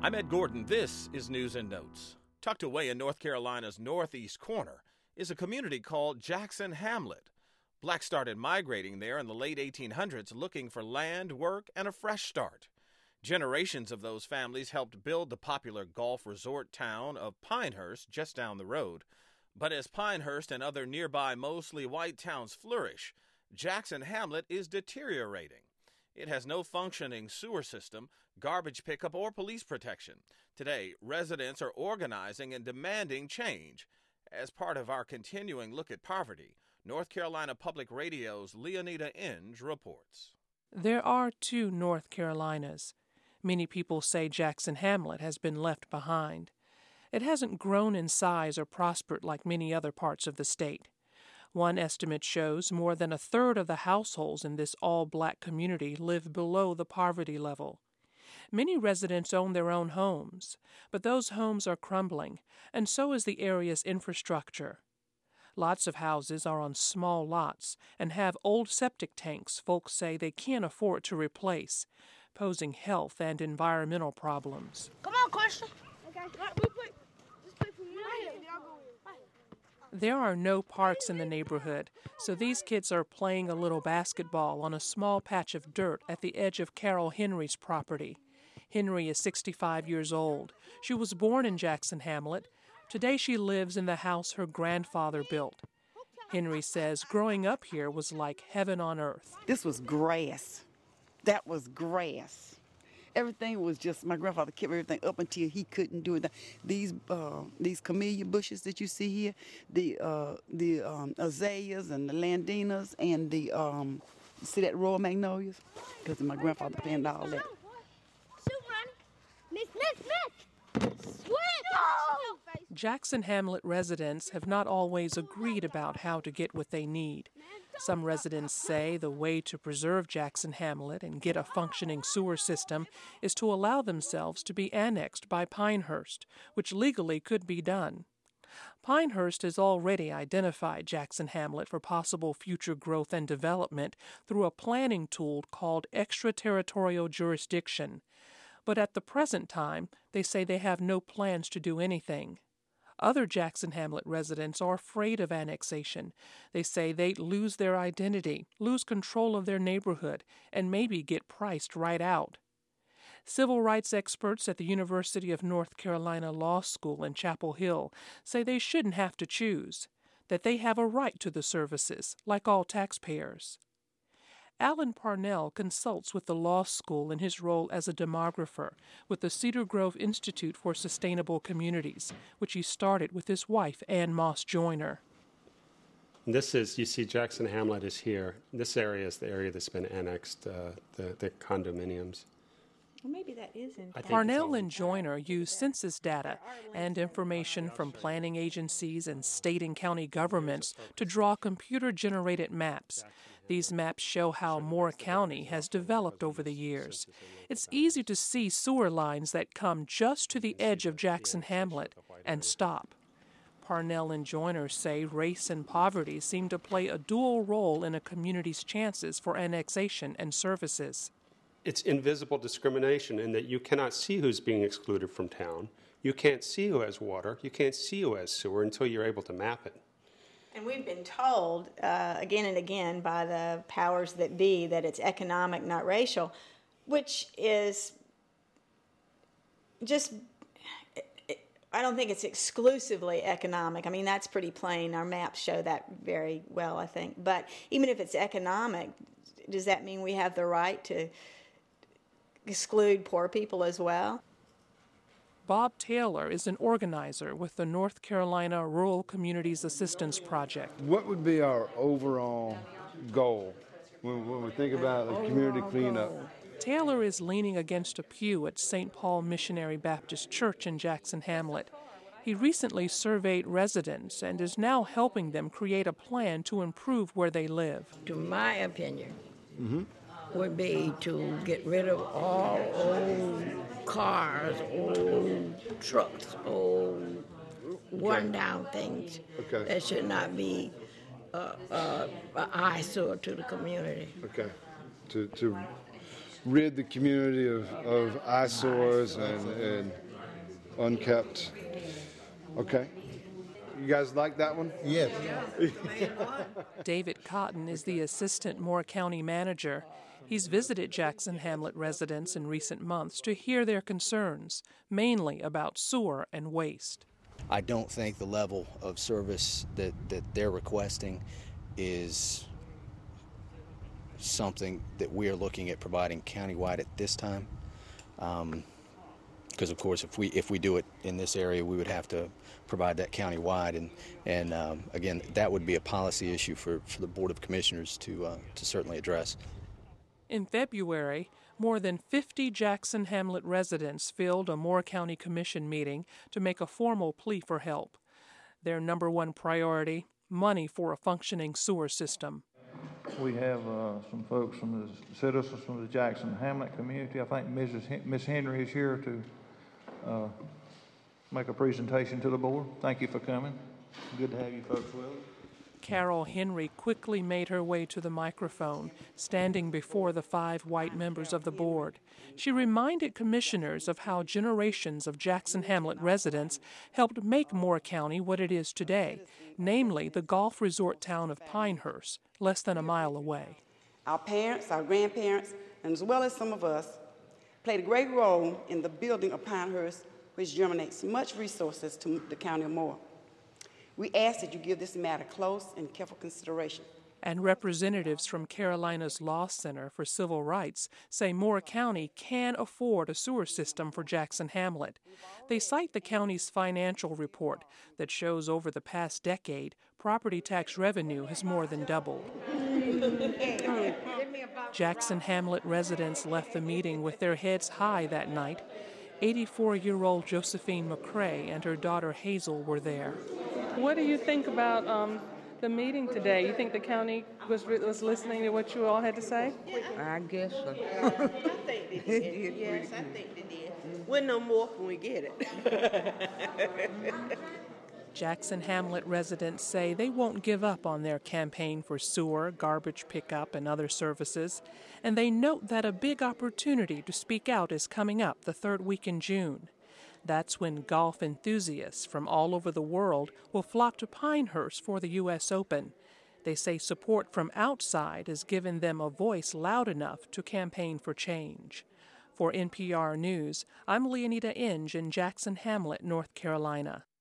I'm Ed Gordon. This is News and Notes. Tucked away in North Carolina's northeast corner is a community called Jackson Hamlet. Blacks started migrating there in the late 1800s looking for land, work, and a fresh start. Generations of those families helped build the popular golf resort town of Pinehurst just down the road. But as Pinehurst and other nearby mostly white towns flourish, Jackson Hamlet is deteriorating. It has no functioning sewer system, garbage pickup, or police protection. Today, residents are organizing and demanding change. As part of our continuing look at poverty, North Carolina Public Radio's Leonida Inge reports. There are two North Carolinas. Many people say Jackson Hamlet has been left behind. It hasn't grown in size or prospered like many other parts of the state. One estimate shows more than a third of the households in this all-black community live below the poverty level. Many residents own their own homes, but those homes are crumbling, and so is the area's infrastructure. Lots of houses are on small lots and have old septic tanks folks say they can't afford to replace, posing health and environmental problems. Come on, Christian. Okay. Just play for me right here. I'll go in. There are no parks in the neighborhood, so these kids are playing a little basketball on a small patch of dirt at the edge of Carol Henry's property. Henry is 65 years old. She was born in Jackson Hamlet. Today she lives in the house her grandfather built. Henry says growing up here was like heaven on earth. This was grass. That was grass. Everything was just, my grandfather kept everything up until he couldn't do it. These camellia bushes that you see here, the azaleas and the landinas and the, see that Royal Magnolias? Because my grandfather planted all that. Jackson Hamlet residents have not always agreed about how to get what they need. Some residents say the way to preserve Jackson Hamlet and get a functioning sewer system is to allow themselves to be annexed by Pinehurst, which legally could be done. Pinehurst has already identified Jackson Hamlet for possible future growth and development through a planning tool called extraterritorial jurisdiction. But at the present time, they say they have no plans to do anything. Other Jackson Hamlet residents are afraid of annexation. They say they'd lose their identity, lose control of their neighborhood, and maybe get priced right out. Civil rights experts at the University of North Carolina Law School in Chapel Hill say they shouldn't have to choose, that they have a right to the services, like all taxpayers. Alan Parnell consults with the law school in his role as a demographer with the Cedar Grove Institute for Sustainable Communities, which he started with his wife, Ann Moss Joyner. This is, you see Jackson Hamlet is here. This area is the area that's been annexed, the condominiums. Well, maybe that is in Parnell and Joyner use census data and information from planning agencies and state and county governments to draw computer-generated maps. These maps show how Moore County has developed over the years. It's easy to see sewer lines that come just to the edge of Jackson Hamlet and stop. Parnell and Joyner say race and poverty seem to play a dual role in a community's chances for annexation and services. It's invisible discrimination in that you cannot see who's being excluded from town. You can't see who has water. You can't see who has sewer until you're able to map it. And we've been told again and again by the powers that be that it's economic, not racial, which is just, I don't think it's exclusively economic. I mean, that's pretty plain. Our maps show that very well, I think. But even if it's economic, does that mean we have the right to exclude poor people as well? Bob Taylor is an organizer with the North Carolina Rural Communities Assistance Project. What would be our overall goal when we think about a community cleanup? Taylor is leaning against a pew at St. Paul Missionary Baptist Church in Jackson Hamlet. He recently surveyed residents and is now helping them create a plan to improve where they live. To my opinion, would be to get rid of all old cars, old trucks, old worn-down things that should not be an eyesore to the community. Okay. To rid the community of eyesores and unkept. Okay. You guys like that one? Yes. David Cotton is the assistant Moore County manager. He's visited Jackson Hamlet residents in recent months to hear their concerns, mainly about sewer and waste. I don't think the level of service that they're requesting is something that we are looking at providing countywide at this time. Because of course, if we do it in this area, we would have to provide that countywide, and again, that would be a policy issue for the Board of Commissioners to certainly address. In February, more than 50 Jackson Hamlet residents filled a Moore County Commission meeting to make a formal plea for help. Their number one priority: money for a functioning sewer system. We have some folks from the citizens from the Jackson Hamlet community. I think Ms. Henry is here to make a presentation to the board. Thank you for coming. Good to have you folks with us. Carol Henry quickly made her way to the microphone, standing before the 5 white members of the board. She reminded commissioners of how generations of Jackson Hamlet residents helped make Moore County what it is today, namely the golf resort town of Pinehurst, less than a mile away. Our parents, our grandparents, and as well as some of us, played a great role in the building of Pinehurst, which germinates much resources to the county of Moore. We ask that you give this matter close and careful consideration. And representatives from Carolina's Law Center for Civil Rights say Moore County can afford a sewer system for Jackson Hamlet. They cite the county's financial report that shows over the past decade, property tax revenue has more than doubled. Jackson Hamlet residents left the meeting with their heads high that night. 84-year-old Josephine McCrae and her daughter Hazel were there. What do you think about the meeting today? You think the county was listening to what you all had to say? I guess so. I think they did. Yes, I think they did. We'll know more when we get it. Jackson Hamlet residents say they won't give up on their campaign for sewer, garbage pickup, and other services, and they note that a big opportunity to speak out is coming up the 3rd week in June. That's when golf enthusiasts from all over the world will flock to Pinehurst for the U.S. Open. They say support from outside has given them a voice loud enough to campaign for change. For NPR News, I'm Leonida Inge in Jackson Hamlet, North Carolina.